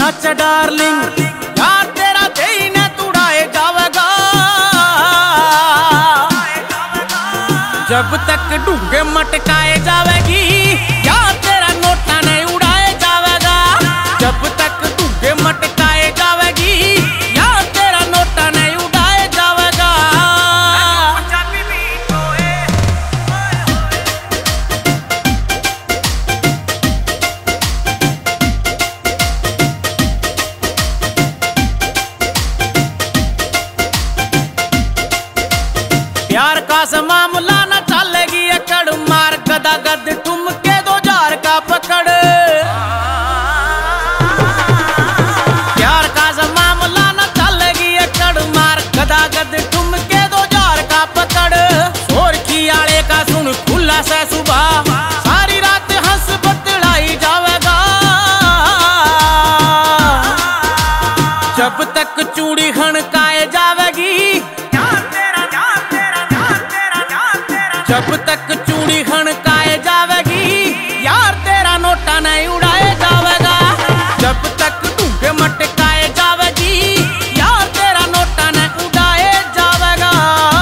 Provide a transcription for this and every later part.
नच darling यार तेरा देई ने तुड़ाए जावेगा। जब तक डूंगे मटकाए जावेगी यार तेरा नोटा नहीं उड़ाए जावेगा। जब तक डूंगे मटकाए जावेगी यार तेरा नोटा नहीं उड़ाए जावेगा। प्यार का मामला न चलेगी एकड़ मार गदा गद ठुमके 2000 का पकड़। प्यार का मामला न चलेगी एकड़ मार गदा गद ठुमके 2000 का पकड़। शोर की आड़े का सुन खुला से सुबह सारी रात हंस बतलाई जावेगा। जब तक चूड़ी खनकाए जावेगी जब तक चूड़ी खनकाए जावेगी यार तेरा नोटा नहीं उड़ाए जावेगा। जब तक डूंगे मटकाए जावेगी यार तेरा नोटा नहीं उड़ाए जावेगा।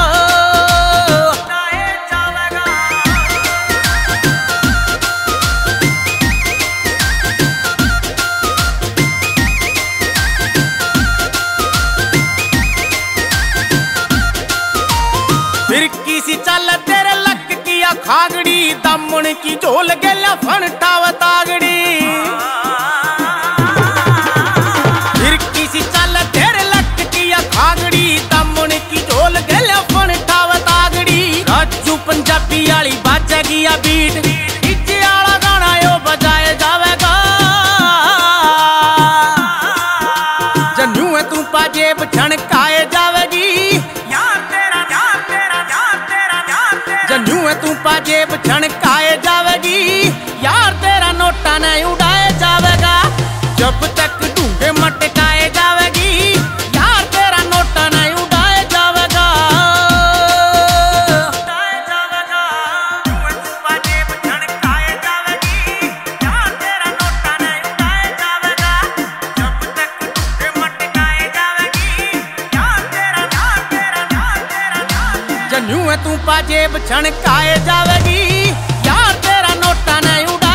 फिर किसी चल तेरे लक किया खागड़ी दमन की झोल गेला फनटाव तागड़ी। फिर किसी चल तेरे लक किया खागड़ी दमन की झोल गेला फनटाव तागड़ी। राजू पंजाबी वाली बाजेगी या बीट डीजे वाला गाना यो बजाए जावेगा। जन्नू है तू पाजेब छणकाए जावेगी जन्नू है तू पाजेब छणकाए जावेगी यार तेरा नोटा नहीं उड़ाए जावेगा। जब तक डूंगे मटकाए जावेगी यार तेरा नोटा नहीं उड़ाए जावेगा। जन्नू है तू पाजेब छणकाए जावेगी यार तेरा नोटा नहीं उड़ा